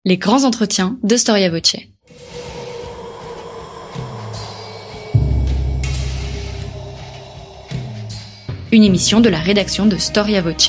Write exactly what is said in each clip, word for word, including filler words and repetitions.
Les grands entretiens de Storia Voce. Une émission de la rédaction de Storia Voce.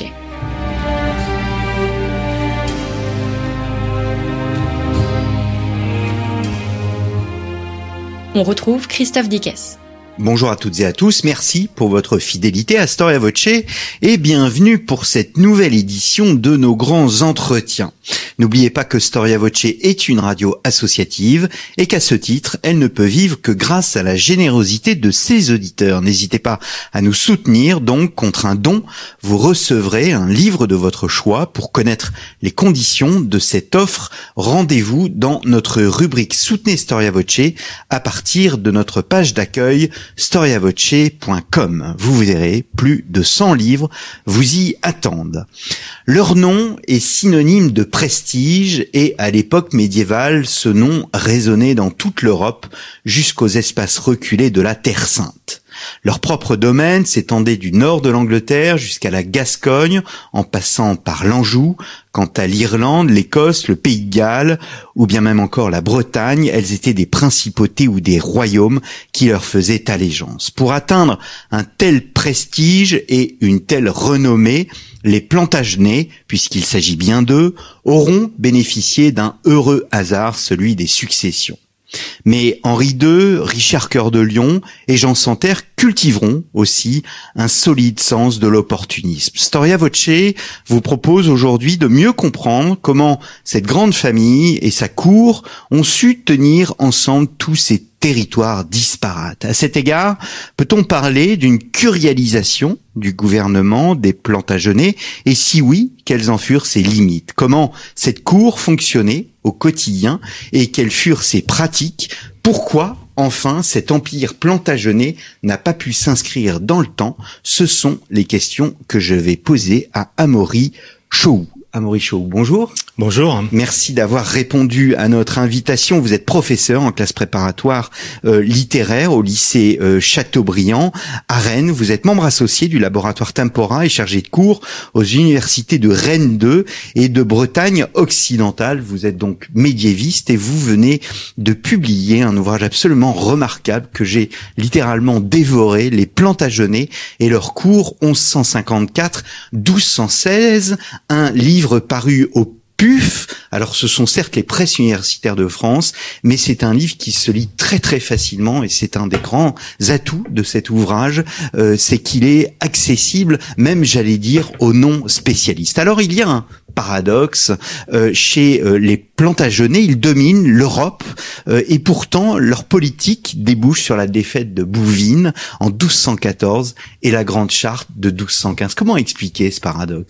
On retrouve Christophe Dickès. Bonjour à toutes et à tous, merci pour votre fidélité à Storia Voce et bienvenue pour cette nouvelle édition de nos grands entretiens. N'oubliez pas que Storia Voce est une radio associative et qu'à ce titre, elle ne peut vivre que grâce à la générosité de ses auditeurs. N'hésitez pas à nous soutenir, donc contre un don, vous recevrez un livre de votre choix. Pour connaître les conditions de cette offre, rendez-vous dans notre rubrique Soutenez Storia Voce à partir de notre page d'accueil storia voce point com. Vous verrez, plus de cent livres vous y attendent. Leur nom est synonyme de prestige et à l'époque médiévale, ce nom résonnait dans toute l'Europe jusqu'aux espaces reculés de la Terre Sainte. Leur propre domaine s'étendait du nord de l'Angleterre jusqu'à la Gascogne, en passant par l'Anjou. Quant à l'Irlande, l'Écosse, le Pays de Galles, ou bien même encore la Bretagne, elles étaient des principautés ou des royaumes qui leur faisaient allégeance. Pour atteindre un tel prestige et une telle renommée, les Plantagenets, puisqu'il s'agit bien d'eux, auront bénéficié d'un heureux hasard, celui des successions. Mais Henri deux, Richard Cœur de Lion et Jean Santerre cultiveront aussi un solide sens de l'opportunisme. Storia Voce vous propose aujourd'hui de mieux comprendre comment cette grande famille et sa cour ont su tenir ensemble tous ces territoires disparates. À cet égard, peut-on parler d'une curialisation du gouvernement des Plantagenets et si oui, quelles en furent ses limites? Comment cette cour fonctionnait au quotidien et quelles furent ses pratiques? Pourquoi enfin cet empire plantagenet n'a pas pu s'inscrire dans le temps? Ce sont les questions que je vais poser à Amaury Chauhoux. Amaury Chauhoux, bonjour. Bonjour. Merci d'avoir répondu à notre invitation. Vous êtes professeur en classe préparatoire euh, littéraire au lycée euh, Chateaubriand à Rennes. Vous êtes membre associé du laboratoire Tempora et chargé de cours aux universités de Rennes deux et de Bretagne occidentale. Vous êtes donc médiéviste et vous venez de publier un ouvrage absolument remarquable que j'ai littéralement dévoré, Les Plantagenets et leur cours onze cent cinquante-quatre à douze cent seize, un livre paru au P U F. Alors ce sont certes les presses universitaires de France, mais c'est un livre qui se lit très très facilement et c'est un des grands atouts de cet ouvrage, euh, c'est qu'il est accessible, même j'allais dire aux non-spécialistes. Alors il y a un paradoxe euh, chez euh, les Plantagenets, ils dominent l'Europe euh, et pourtant leur politique débouche sur la défaite de Bouvines en douze cent quatorze et la Grande Charte de douze cent quinze. Comment expliquer ce paradoxe ?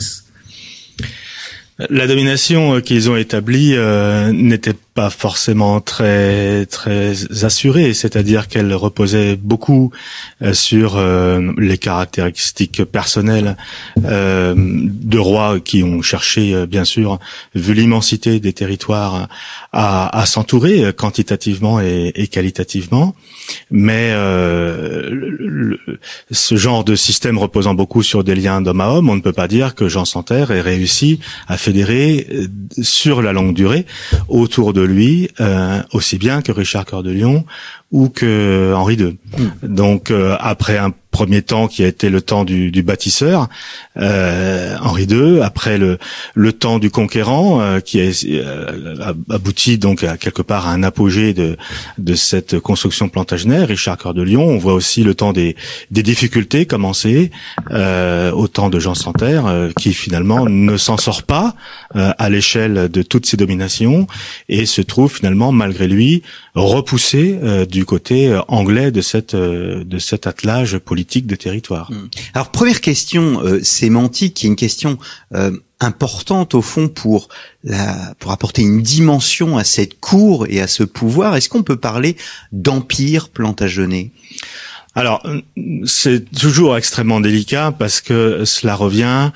La domination qu'ils ont établie euh, n'était pas forcément très très assurée, c'est-à-dire qu'elle reposait beaucoup euh, sur euh, les caractéristiques personnelles euh, de rois qui ont cherché, euh, bien sûr, vu l'immensité des territoires, à, à s'entourer quantitativement et, et qualitativement. Mais euh, le, ce genre de système reposant beaucoup sur des liens d'homme à homme, on ne peut pas dire que Jean Santerre ait réussi à fédérer sur la longue durée autour de lui euh, aussi bien que Richard Cœur de Lion ou que Henri deux. Mmh. Donc euh, après un premier temps qui a été le temps du, du bâtisseur, euh, Henri deux, après le le temps du conquérant euh, qui a euh, abouti donc à quelque part à un apogée de de cette construction plantagenaire, Richard Cœur de Lion. On voit aussi le temps des des difficultés commencer euh, au temps de Jean Santerre euh, qui finalement ne s'en sort pas euh, à l'échelle de toutes ces dominations et se trouve finalement malgré lui repoussé euh, du côté euh, anglais de cette euh, de cet attelage politique de territoire. Alors première question euh, sémantique, qui est une question euh, importante au fond pour la pour apporter une dimension à cette cour et à ce pouvoir. Est-ce qu'on peut parler d'empire plantagenet ? Alors, c'est toujours extrêmement délicat parce que cela revient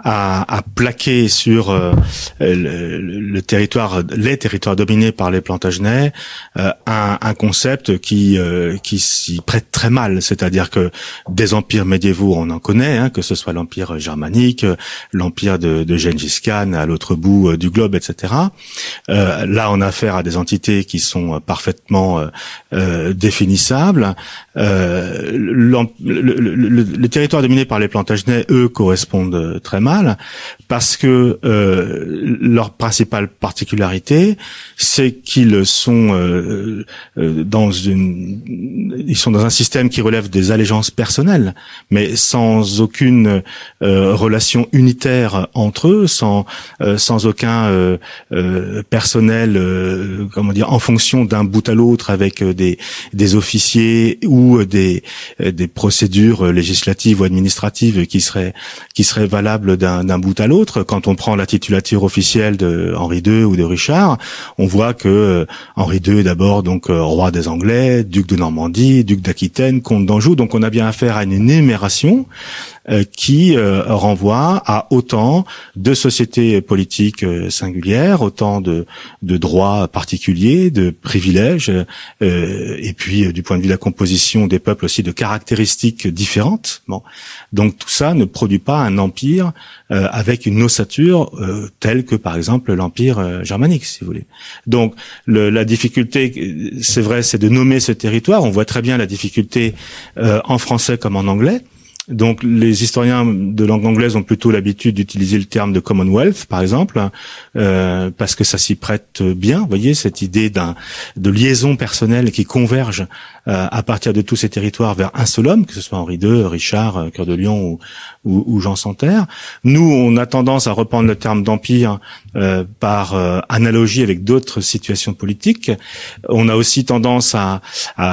à, à plaquer sur euh, le, le territoire, les territoires dominés par les Plantagenets, euh, un, un concept qui euh, qui s'y prête très mal. C'est-à-dire que des empires médiévaux, on en connaît, hein, que ce soit l'empire germanique, l'empire de, de Gengis Khan à l'autre bout euh, du globe, et cetera. Euh, là, on a affaire à des entités qui sont parfaitement euh, euh, définissables. Euh, Le, le, le, le territoire dominé par les Plantagenets, eux, correspondent très mal parce que euh, leur principale particularité, c'est qu'ils sont euh, euh, dans une, ils sont dans un système qui relève des allégeances personnelles, mais sans aucune euh, relation unitaire entre eux, sans euh, sans aucun euh, euh, personnel, euh, comment dire, en fonction d'un bout à l'autre avec des des officiers ou des des procédures législatives ou administratives qui seraient qui seraient valables d'un d'un bout à l'autre. Quand on prend la titulature officielle de Henri deux ou de Richard, on voit que euh, Henri deux est d'abord donc euh, roi des Anglais, duc de Normandie, duc d'Aquitaine, comte d'Anjou. Donc on a bien affaire à une énumération euh, qui euh, renvoie à autant de sociétés politiques euh, singulières, autant de de droits particuliers, de privilèges, euh, et puis euh, du point de vue de la composition des peuples aussi de caractéristiques différentes. Bon, donc tout ça ne produit pas un empire euh, avec une ossature euh, telle que par exemple l'empire euh, germanique, si vous voulez. Donc le, la difficulté, c'est vrai, c'est de nommer ce territoire. On voit très bien la difficulté euh, en français comme en anglais. Donc les historiens de langue anglaise ont plutôt l'habitude d'utiliser le terme de Commonwealth, par exemple, euh, parce que ça s'y prête bien. Vous voyez, cette idée d'un de liaison personnelle qui converge euh, à partir de tous ces territoires vers un seul homme, que ce soit Henri deux, Richard, Cœur de Lion ou, ou, ou Jean sans Terre. Nous, on a tendance à reprendre le terme d'empire euh, par euh, analogie avec d'autres situations politiques. On a aussi tendance à,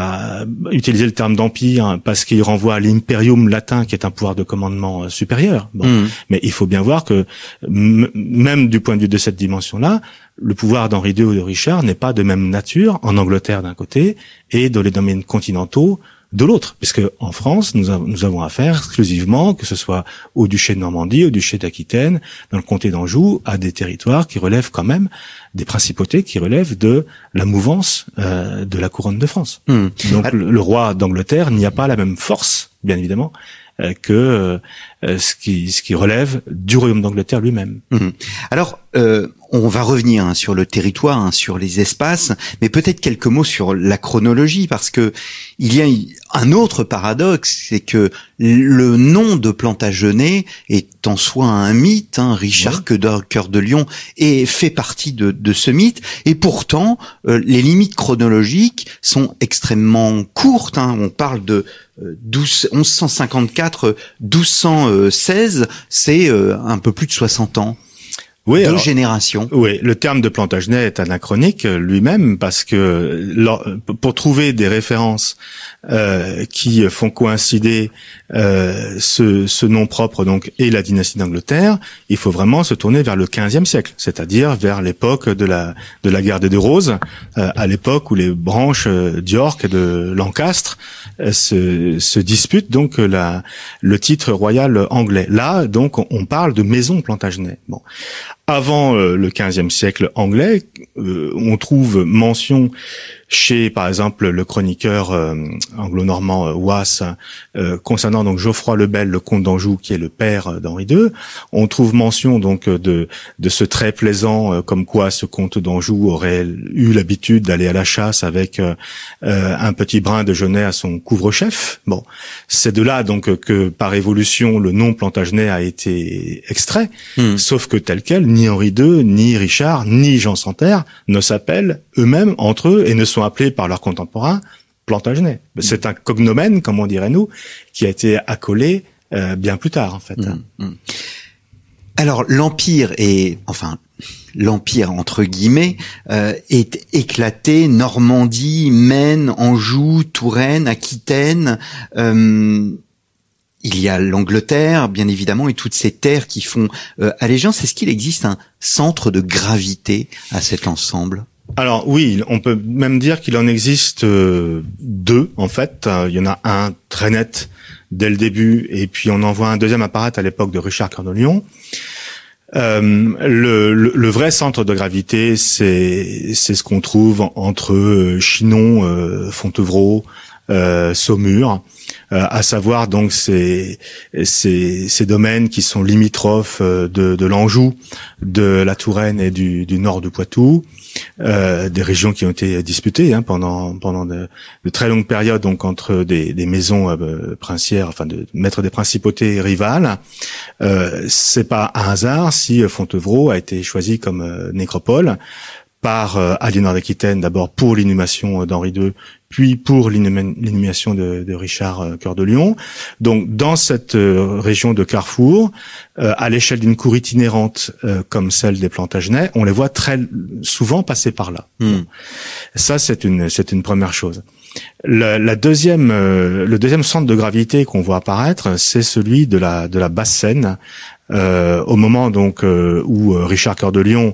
à utiliser le terme d'empire parce qu'il renvoie à l'imperium latin, qui est un pouvoir de commandement euh, supérieur. Bon. Mmh. Mais il faut bien voir que m- même du point de vue de cette dimension-là, le pouvoir d'Henri deux ou de Richard n'est pas de même nature en Angleterre d'un côté et dans les domaines continentaux de l'autre, puisque en France, nous, a, nous avons affaire exclusivement, que ce soit au duché de Normandie, au duché d'Aquitaine, dans le comté d'Anjou, à des territoires qui relèvent quand même des principautés qui relèvent de la mouvance euh, de la couronne de France. Mmh. Donc le, le roi d'Angleterre n'y a pas la même force, bien évidemment, euh, que euh, ce qui ce qui relève du royaume d'Angleterre lui-même. Mmh. Alors, euh, on va revenir hein, sur le territoire, hein, sur les espaces, mais peut-être quelques mots sur la chronologie, parce que il y a un autre paradoxe, c'est que le nom de Plantagenet est en soi un mythe. Hein, Richard ouais. Cœur de Lion et fait partie de, de ce mythe, et pourtant euh, les limites chronologiques sont extrêmement courtes. Hein, on parle de euh, onze cent cinquante-quatre, douze cent seize, c'est euh, un peu plus de soixante ans. Oui, Deux alors, générations. Oui, le terme de Plantagenet est anachronique lui-même parce que pour trouver des références euh, qui font coïncider euh, ce, ce nom propre donc et la dynastie d'Angleterre, il faut vraiment se tourner vers le quinzième siècle, c'est-à-dire vers l'époque de la de la guerre des Deux Roses, euh, à l'époque où les branches d'York et de Lancastre euh, se, se disputent donc la le titre royal anglais. Là, donc, on parle de maison Plantagenet. Bon. Avant euh, le quinzième siècle anglais, euh, on trouve mention chez, par exemple, le chroniqueur euh, anglo-normand euh, Wass, euh, concernant donc Geoffroy le Bel, le comte d'Anjou, qui est le père d'Henri deux. On trouve mention donc de de ce trait plaisant, euh, comme quoi ce comte d'Anjou aurait eu l'habitude d'aller à la chasse avec euh, euh, un petit brin de genêt à son couvre-chef. Bon, c'est de là donc que par évolution le nom Plantagenet a été extrait, mmh. sauf que tel quel, ni Henri deux, ni Richard, ni Jean sans Terre ne s'appellent eux-mêmes entre eux et ne sont appelés par leurs contemporains Plantagenet. Mmh. C'est un cognomène, comme on dirait nous, qui a été accolé euh, bien plus tard, en fait. Mmh. Mmh. Alors, l'Empire est, enfin, l'Empire, entre guillemets, euh, est éclaté, Normandie, Maine, Anjou, Touraine, Aquitaine, euh, il y a l'Angleterre, bien évidemment, et toutes ces terres qui font euh, allégeance. Est-ce qu'il existe un centre de gravité à cet ensemble ? Alors oui, on peut même dire qu'il en existe euh, deux en fait. Il y en a un très net dès le début, et puis on en voit un deuxième apparaître à l'époque de Richard Cœur de Lion. Euh, le, le, le vrai centre de gravité, c'est c'est ce qu'on trouve entre euh, Chinon, euh, Fontevraud, euh, Saumur, euh, à savoir donc ces, ces ces domaines qui sont limitrophes de, de l'Anjou, de la Touraine et du, du nord du Poitou. Euh, des régions qui ont été disputées hein, pendant pendant de, de très longues périodes, donc entre des, des maisons euh, princières, enfin de maîtres des principautés rivales. Euh, c'est pas un hasard si Fontevraud a été choisi comme euh, nécropole par euh, Aliénor d'Aquitaine, d'abord pour l'inhumation d'Henri deux, puis pour l'inhumation de, de Richard euh, Cœur de Lion. Donc dans cette euh, région de Carrefour, euh, à l'échelle d'une cour itinérante euh, comme celle des Plantagenets, on les voit très souvent passer par là. Mmh. Ça c'est une c'est une première chose. La, la deuxième euh, le deuxième centre de gravité qu'on voit apparaître, c'est celui de la de la Basse-Seine. Euh, au moment donc euh, où euh, Richard Cœur de Lion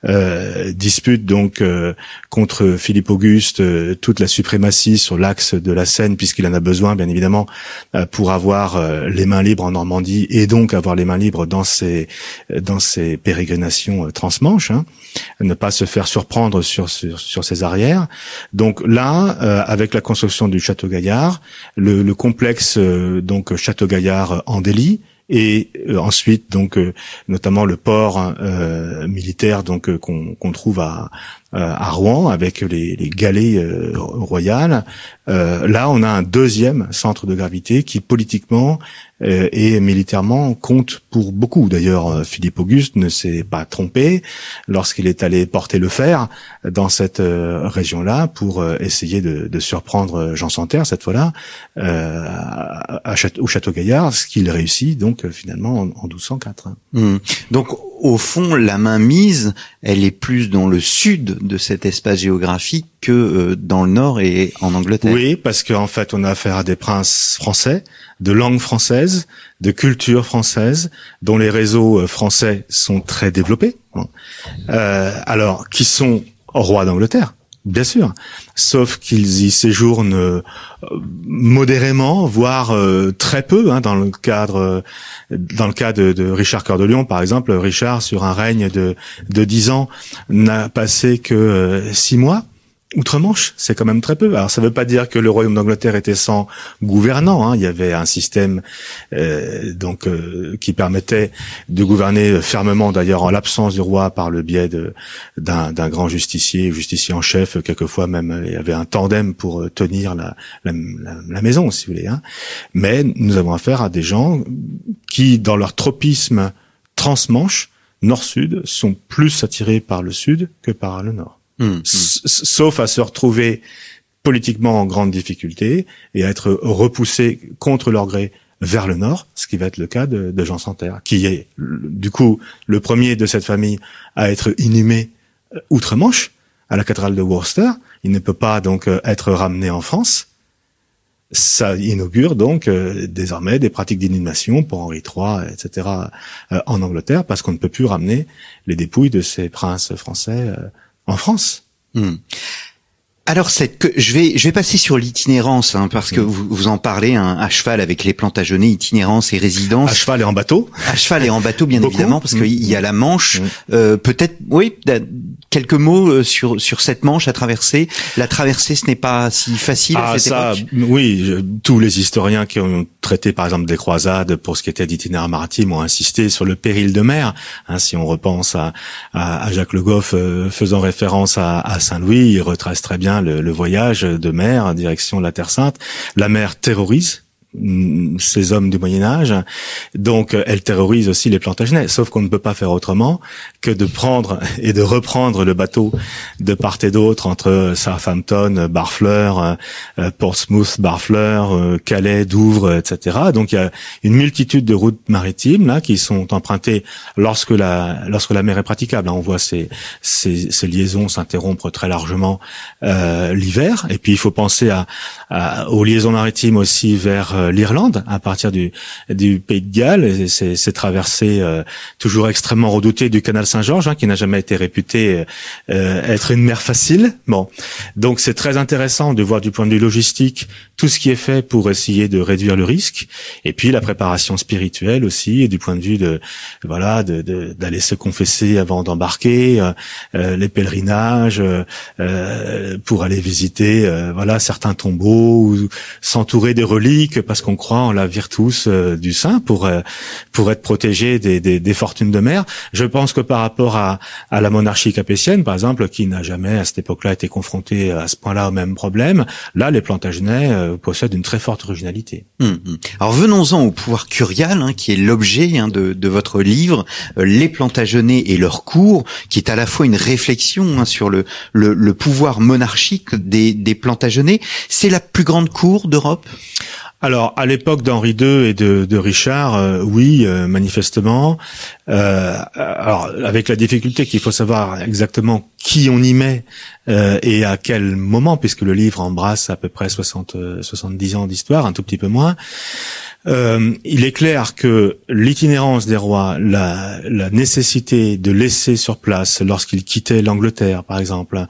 euh, dispute donc euh, contre Philippe Auguste euh, toute la suprématie sur l'axe de la Seine, puisqu'il en a besoin bien évidemment euh, pour avoir euh, les mains libres en Normandie, et donc avoir les mains libres dans ses dans ses pérégrinations euh, transmanches, hein, ne pas se faire surprendre sur sur, sur ses arrières. Donc là, euh, avec la construction du Château Gaillard, le, le complexe euh, donc Château Gaillard en Délie, et euh, ensuite donc euh, notamment le port euh, militaire donc euh, qu'on qu'on trouve à à Rouen avec les, les galets euh, royales. Euh, là, on a un deuxième centre de gravité qui politiquement euh, et militairement compte pour beaucoup. D'ailleurs, Philippe Auguste ne s'est pas trompé lorsqu'il est allé porter le fer dans cette euh, région-là pour euh, essayer de, de surprendre Jean Santerre cette fois-là euh, à, à Château, au Château Gaillard, ce qu'il réussit donc finalement en, en douze cent quatre. Mmh. Donc au fond, la mainmise, elle est plus dans le sud de cet espace géographique que euh, dans le nord et en Angleterre. Oui, parce qu'en fait, on a affaire à des princes français, de langue française, de culture française, dont les réseaux français sont très développés. Euh, alors, qui sont rois d'Angleterre, bien sûr, sauf qu'ils y séjournent euh, modérément, voire euh, très peu. Hein, dans le cadre, euh, dans le cas de, de Richard Cœur de Lion, par exemple, Richard, sur un règne de de dix ans, n'a passé que euh, six mois. Outre-Manche, c'est quand même très peu. Alors, ça ne veut pas dire que le royaume d'Angleterre était sans gouvernant. Hein. Il y avait un système euh, donc euh, qui permettait de gouverner fermement, d'ailleurs en l'absence du roi, par le biais de d'un, d'un grand justicier, justicier en chef. Quelquefois même, il y avait un tandem pour tenir la la, la, la maison, si vous voulez. Hein. Mais nous avons affaire à des gens qui, dans leur tropisme transmanche, nord-sud, sont plus attirés par le sud que par le nord. Mmh. Sauf à se retrouver politiquement en grande difficulté et à être repoussés contre leur gré vers le nord, ce qui va être le cas de, de Jean Santerre, qui est du coup le premier de cette famille à être inhumé outre-Manche, à la cathédrale de Worcester. Il ne peut pas donc être ramené en France. Ça inaugure donc euh, désormais des pratiques d'inhumation pour Henri trois, et cetera euh, en Angleterre, parce qu'on ne peut plus ramener les dépouilles de ces princes français euh, en France. Mmh. Alors cette que je vais je vais passer sur l'itinérance hein, parce que mmh. vous, vous en parlez hein, à cheval avec les Plantagenets, itinérance et résidence. À cheval et en bateau. À cheval et en bateau bien évidemment parce mmh. qu'il y a la Manche. Mmh. Euh, peut-être oui quelques mots sur sur cette Manche à traverser. La traversée ce n'est pas si facile ah, à cette ça, époque. Oui, je, tous les historiens qui ont traité par exemple des croisades pour ce qui était d'itinéraire maritime ont insisté sur le péril de mer. Hein, si on repense à, à, à Jacques Le Goff euh, faisant référence à, à Saint-Louis, il retrace très bien Le, le voyage de mer en direction de la Terre Sainte. La mer terrorise ces hommes du Moyen-Âge, donc elle terrorise aussi les Plantagenets, sauf qu'on ne peut pas faire autrement que de prendre et de reprendre le bateau de part et d'autre entre Southampton, Barfleur, euh, Portsmouth, Barfleur, euh, Calais, Douvres, et cetera. Donc il y a une multitude de routes maritimes là qui sont empruntées lorsque la lorsque la mer est praticable. On voit ces ces, ces liaisons s'interrompre très largement euh, l'hiver. Et puis il faut penser à, à aux liaisons maritimes aussi vers euh, l'Irlande, à partir du, du Pays de Galles, et c'est, c'est traversée euh, toujours extrêmement redoutée du canal Saint-Georges, hein, qui n'a jamais été réputé euh, être une mer facile. Bon, donc c'est très intéressant de voir du point de vue logistique tout ce qui est fait pour essayer de réduire le risque, et puis la préparation spirituelle aussi, et du point de vue de voilà de, de d'aller se confesser avant d'embarquer, euh, euh, les pèlerinages euh, pour aller visiter euh, voilà certains tombeaux, ou s'entourer des reliques parce qu'on croit en la virtus euh, du saint pour euh, pour être protégé des, des des fortunes de mer. Je pense que par rapport à à la monarchie capétienne, par exemple, qui n'a jamais à cette époque-là été confrontée à ce point-là au même problème, là les Plantagenets euh, possède une très forte originalité. Mmh. Alors venons-en au pouvoir curial, hein, qui est l'objet hein, de, de votre livre, euh, Les Plantagenets et leur cour, qui est à la fois une réflexion hein, sur le, le, le pouvoir monarchique des, des Plantagenets. C'est la plus grande cour d'Europe ? Alors, à l'époque d'Henri deux et de, de Richard, euh, oui, euh, manifestement. Euh, alors, avec la difficulté qu'il faut savoir exactement qui on y met euh, et à quel moment, puisque le livre embrasse à peu près soixante, soixante-dix ans d'histoire, un tout petit peu moins. Euh, il est clair que l'itinérance des rois, la, la nécessité de laisser sur place, lorsqu'ils quittaient l'Angleterre, par exemple,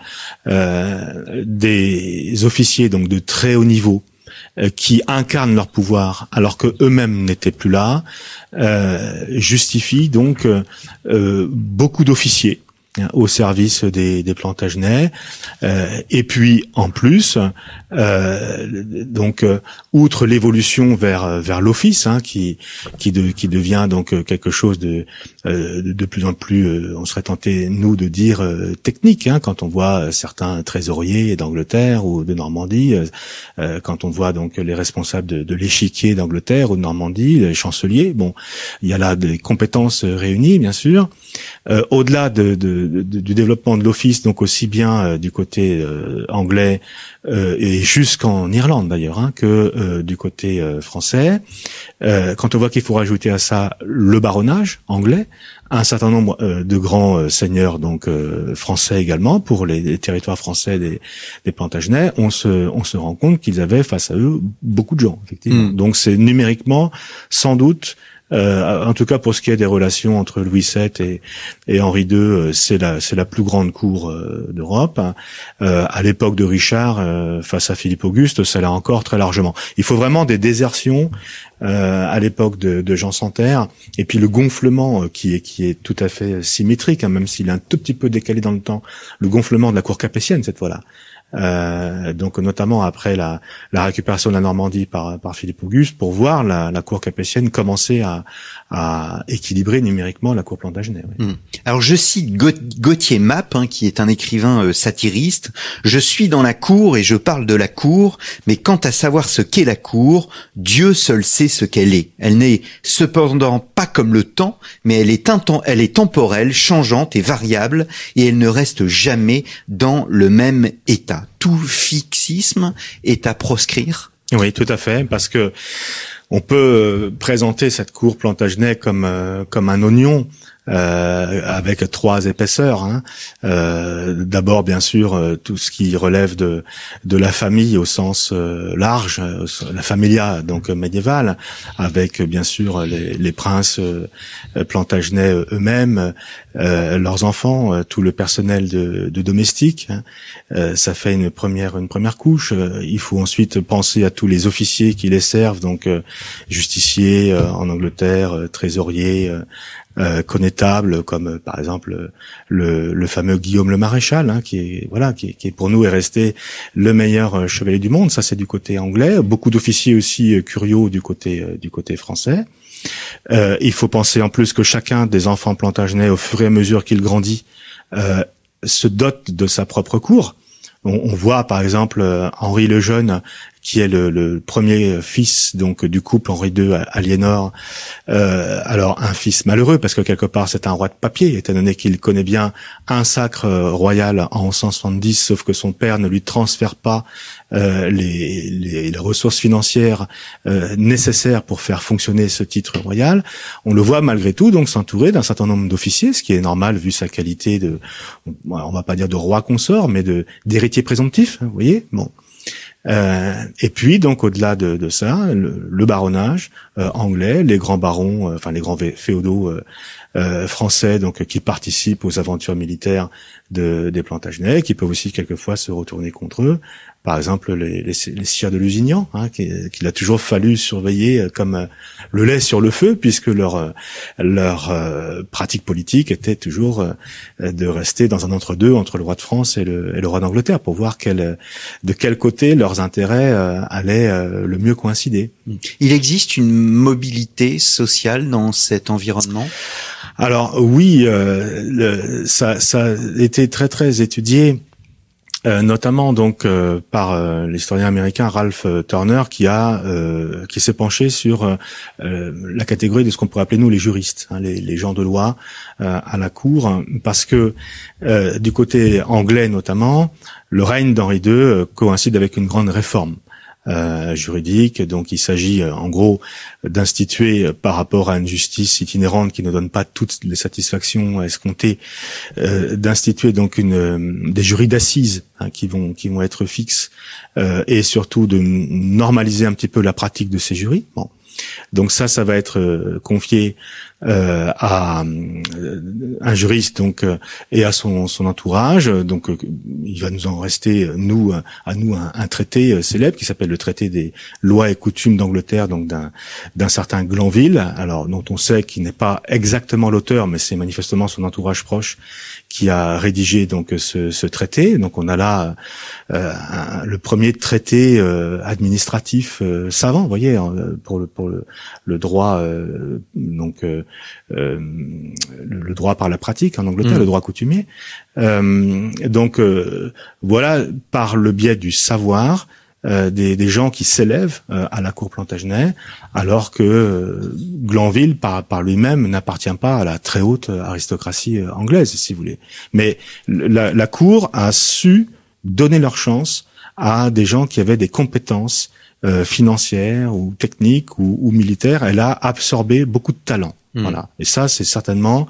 euh, des officiers donc de très haut niveau, qui incarnent leur pouvoir alors que eux-mêmes n'étaient plus là, euh, justifie donc euh, beaucoup d'officiers hein, au service des, des Plantagenets, euh, et puis en plus, euh, donc euh, outre l'évolution vers vers l'office, hein, qui qui, de, qui devient donc quelque chose de euh, de plus en plus, euh, on serait tenté nous de dire euh, technique, hein, quand on voit certains trésoriers d'Angleterre ou de Normandie, euh, euh, quand on voit donc les responsables de, de l'échiquier d'Angleterre ou de Normandie, les chanceliers, bon, il y a là des compétences réunies bien sûr. Euh, au-delà de, de, de, du développement de l'office, donc aussi bien euh, du côté euh, anglais euh, et jusqu'en Irlande d'ailleurs, hein, que euh, du côté euh, français, euh, quand on voit qu'il faut rajouter à ça le baronnage anglais, un certain nombre euh, de grands euh, seigneurs donc euh, français également pour les, les territoires français des, des Plantagenets, on se on se rend compte qu'ils avaient face à eux beaucoup de gens effectivement. Mmh. Donc c'est numériquement sans doute Euh, en tout cas, pour ce qui est des relations entre Louis sept et, et Henri deux, c'est la, c'est la plus grande cour euh, d'Europe. Euh, à l'époque de Richard, euh, face à Philippe Auguste, ça l'a encore très largement. Il faut vraiment des désertions euh, à l'époque de, de Jean Santerre, et puis le gonflement euh, qui est qui est tout à fait symétrique, hein, même s'il est un tout petit peu décalé dans le temps. Le gonflement de la cour capétienne cette fois-là. Euh, donc notamment après la, la récupération de la Normandie par, par Philippe Auguste, pour voir la, la cour capétienne commencer à, à équilibrer numériquement la cour Plantagenet. Oui. Mmh. Alors je cite Gauthier Mappe, hein, qui est un écrivain euh, satiriste. Je suis dans la cour et je parle de la cour, mais quant à savoir ce qu'est la cour, Dieu seul sait ce qu'elle est. Elle n'est cependant pas comme le temps, mais elle est, inten- elle est temporelle, changeante et variable, et elle ne reste jamais dans le même état. Tout fixisme est à proscrire. Oui, tout à fait, parce que on peut présenter cette cour Plantagenet comme euh, comme un oignon euh, avec trois épaisseurs. Hein. Euh, d'abord, bien sûr, euh, tout ce qui relève de de la famille au sens euh, large, euh, la familia donc médiévale, avec bien sûr les, les princes euh, Plantagenets eux-mêmes, euh, leurs enfants, euh, tout le personnel de, de domestique. Hein. Euh, ça fait une première une première couche. Euh, il faut ensuite penser à tous les officiers qui les servent, donc euh, justiciers euh, en Angleterre, euh, trésoriers. Euh, Euh, connétables comme euh, par exemple le, le fameux Guillaume le Maréchal, hein, qui est voilà qui, qui pour nous est resté le meilleur euh, chevalier du monde. Ça c'est du côté anglais. Beaucoup d'officiers aussi euh, curiaux du côté euh, du côté français. Euh, il faut penser en plus que chacun des enfants Plantagenets, au fur et à mesure qu'il grandit, euh, se dote de sa propre cour. On, on voit par exemple euh, Henri le Jeune, qui est le, le premier fils donc du couple Henri deux Aliénor. Euh, alors un fils malheureux parce que quelque part c'est un roi de papier, étant donné qu'il connaît bien un sacre royal en onze cent soixante-dix, sauf que son père ne lui transfère pas euh, les, les, les ressources financières euh, nécessaires pour faire fonctionner ce titre royal. On le voit malgré tout donc s'entourer d'un certain nombre d'officiers, ce qui est normal vu sa qualité de, on va pas dire de roi consort, mais de d'héritier présomptif. Vous voyez, bon. Euh, et puis donc au-delà de, de ça, le, le baronnage euh, anglais, les grands barons, euh, enfin les grands féodaux euh, euh, français, donc qui participent aux aventures militaires de, des Plantagenets, qui peuvent aussi quelquefois se retourner contre eux. Par exemple, les, les, les sires de Lusignan, hein, qu'il a toujours fallu surveiller comme le lait sur le feu, puisque leur leur euh, pratique politique était toujours euh, de rester dans un entre-deux entre le roi de France et le, et le roi d'Angleterre, pour voir quel, de quel côté leurs intérêts euh, allaient euh, le mieux coïncider. Il existe une mobilité sociale dans cet environnement ? Alors oui, euh, le, ça, ça a été très très étudié. Euh, notamment donc euh, par euh, l'historien américain Ralph Turner, qui a euh, qui s'est penché sur euh, la catégorie de ce qu'on pourrait appeler nous les juristes, hein, les, les gens de loi euh, à la cour, parce que euh, du côté anglais notamment, le règne d'Henri deux euh, coïncide avec une grande réforme Euh, juridique. Donc il s'agit euh, en gros d'instituer euh, par rapport à une justice itinérante qui ne donne pas toutes les satisfactions escomptées, euh, d'instituer donc une euh, des jurys d'assises hein, qui vont qui vont être fixes euh, et surtout de normaliser un petit peu la pratique de ces jurys. Bon. Donc ça, ça va être euh, confié euh, à euh, un juriste donc euh, et à son, son entourage. Donc euh, il va nous en rester nous à nous un, un traité euh, célèbre qui s'appelle le traité des lois et coutumes d'Angleterre, donc d'un d'un certain Glanville, alors dont on sait qu'il n'est pas exactement l'auteur, mais c'est manifestement son entourage proche qui a rédigé donc ce, ce traité. Donc on a là euh, un, le premier traité euh, administratif euh, savant, vous voyez, pour le pour le, le droit euh, donc euh, euh, le, le droit par la pratique en Angleterre, mmh. le droit coutumier. Euh, donc euh, voilà, par le biais du savoir, Euh, des, des gens qui s'élèvent euh, à la cour Plantagenet, alors que euh, Glanville, par, par lui-même, n'appartient pas à la très haute aristocratie euh, anglaise, si vous voulez. Mais la, la cour a su donner leur chance à des gens qui avaient des compétences euh, financières ou techniques ou, ou militaires. Elle a absorbé beaucoup de talents. Mmh. Voilà. Et ça, c'est certainement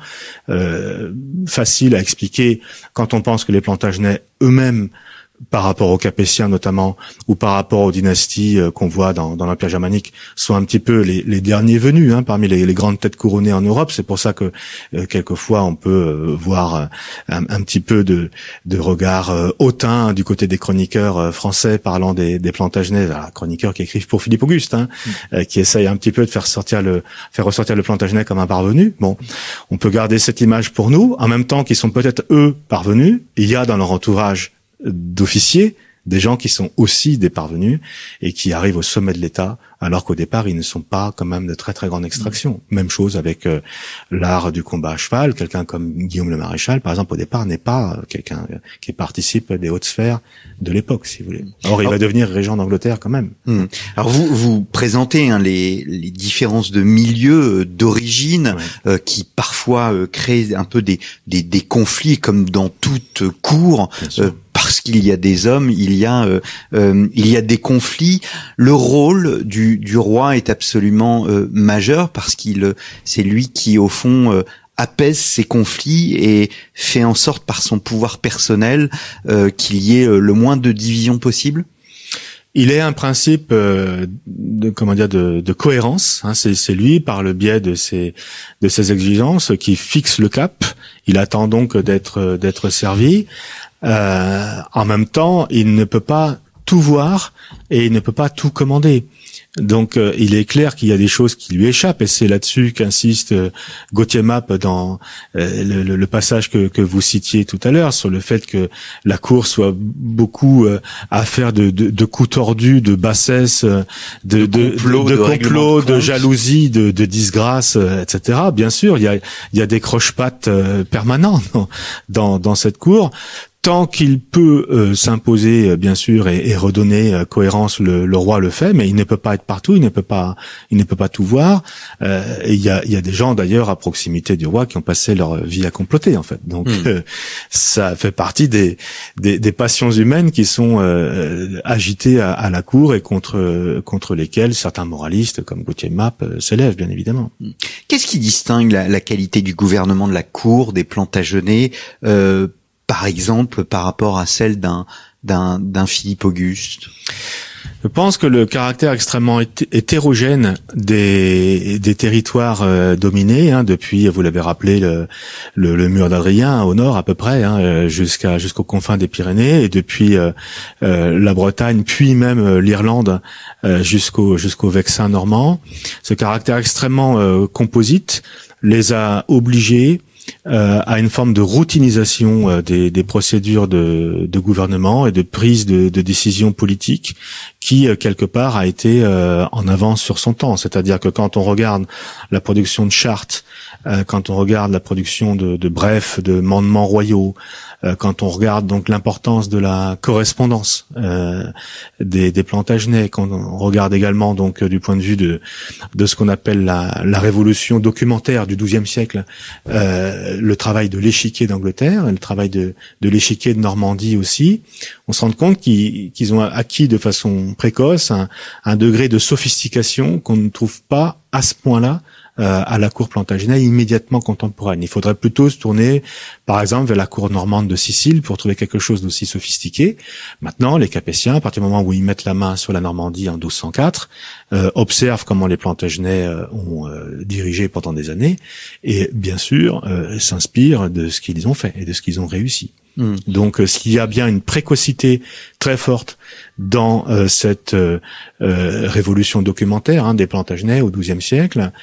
euh, facile à expliquer quand on pense que les Plantagenets eux-mêmes, par rapport aux Capétiens notamment, ou par rapport aux dynasties euh, qu'on voit dans, dans l'Empire germanique, sont un petit peu les, les derniers venus hein, parmi les, les grandes têtes couronnées en Europe. C'est pour ça que euh, quelquefois on peut euh, voir euh, un, un petit peu de, de regard euh, hautain du côté des chroniqueurs euh, français parlant des, des Plantagenets, ah, chroniqueurs qui écrivent pour Philippe Auguste, hein, mmh. euh, qui essayent un petit peu de faire sortir le, faire ressortir le Plantagenet comme un parvenu. Bon, on peut garder cette image pour nous, en même temps qu'ils sont peut-être eux parvenus. Il y a dans leur entourage d'officiers des gens qui sont aussi des parvenus et qui arrivent au sommet de l'État, alors qu'au départ ils ne sont pas quand même de très très grande extraction. Mmh. Même chose avec euh, l'art du combat à cheval. Quelqu'un comme Guillaume le Maréchal, par exemple, au départ n'est pas euh, quelqu'un euh, qui participe des hautes sphères de l'époque, si vous voulez. Or il Alors, va devenir régent d'Angleterre quand même. Mmh. Alors vous vous présentez hein, les, les différences de milieux, d'origine, ouais. euh, qui parfois euh, créent un peu des, des des conflits comme dans toute cour. Euh, parce qu'il y a des hommes, il y a euh, euh, il y a des conflits. Le rôle du du roi est absolument euh, majeur parce qu'il c'est lui qui au fond euh, apaise ces conflits et fait en sorte par son pouvoir personnel euh, qu'il y ait euh, le moins de divisions possible. Il est un principe euh, de comment dire de, de cohérence. Hein, c'est, c'est lui, par le biais de ses de ses exigences, qui fixe le cap. Il attend donc d'être d'être servi. Euh, en même temps, il ne peut pas tout voir et il ne peut pas tout commander. Donc, euh, il est clair qu'il y a des choses qui lui échappent, et c'est là-dessus qu'insiste euh, Gauthier Mappe dans euh, le, le, le passage que, que vous citiez tout à l'heure, sur le fait que la cour soit beaucoup euh, affaire de, de, de coups tordus, de bassesse, de, de, de complot, de, de, de, complot, de, de jalousie, de, de disgrâce, euh, et cetera. Bien sûr, il y a, il y a des croche-pattes euh, permanents dans, dans, dans cette cour. Tant qu'il peut euh, s'imposer, bien sûr, et, et redonner euh, cohérence, le, le roi le fait, mais il ne peut pas être partout, il ne peut pas, il ne peut pas tout voir. Euh, et il y a, il y a des gens d'ailleurs à proximité du roi qui ont passé leur vie à comploter, en fait. Donc, mmh. euh, ça fait partie des, des, des passions humaines qui sont euh, agitées à, à la cour et contre contre lesquelles certains moralistes, comme Gauthier Mappe, euh, s'élèvent, bien évidemment. Qu'est-ce qui distingue la, la qualité du gouvernement de la cour, des Plantagenets euh, par exemple par rapport à celle d'un d'un d'un Philippe Auguste? Je pense que le caractère extrêmement hétérogène des des territoires euh, dominés, hein, depuis, vous l'avez rappelé, le, le, le mur d'Adrien au nord à peu près, hein, jusqu'à jusqu'aux confins des Pyrénées, et depuis euh, euh, la Bretagne, puis même euh, l'Irlande, euh, jusqu'au jusqu'au Vexin normand. Ce caractère extrêmement euh, composite les a obligés Euh, à une forme de routinisation euh, des, des procédures de, de gouvernement et de prise de, de décision politique qui, euh, quelque part, a été euh, en avance sur son temps. C'est-à-dire que quand on regarde la production de chartes, euh, quand on regarde la production de, de brefs, de mandements royaux, euh, quand on regarde donc l'importance de la correspondance euh, des, des Plantagenets, quand on regarde également donc du point de vue de, de ce qu'on appelle la, la révolution documentaire du douzième siècle, euh, le travail de l'échiquier d'Angleterre, le travail de, de l'échiquier de Normandie aussi, on se rend compte qu'ils, qu'ils ont acquis de façon précoce un, un degré de sophistication qu'on ne trouve pas à ce point-là euh, à la cour plantagenète immédiatement contemporaine. Il faudrait plutôt se tourner, par exemple, vers la cour normande de Sicile pour trouver quelque chose d'aussi sophistiqué. Maintenant, les Capétiens, à partir du moment où ils mettent la main sur la Normandie en douze cent quatre, euh, observent comment les Plantagenets euh, ont euh, dirigé pendant des années et, bien sûr, euh, s'inspirent de ce qu'ils ont fait et de ce qu'ils ont réussi. Mmh. Donc, euh, s'il y a bien une précocité très forte dans euh, cette euh, euh, révolution documentaire hein, des Plantagenets au douzième siècle,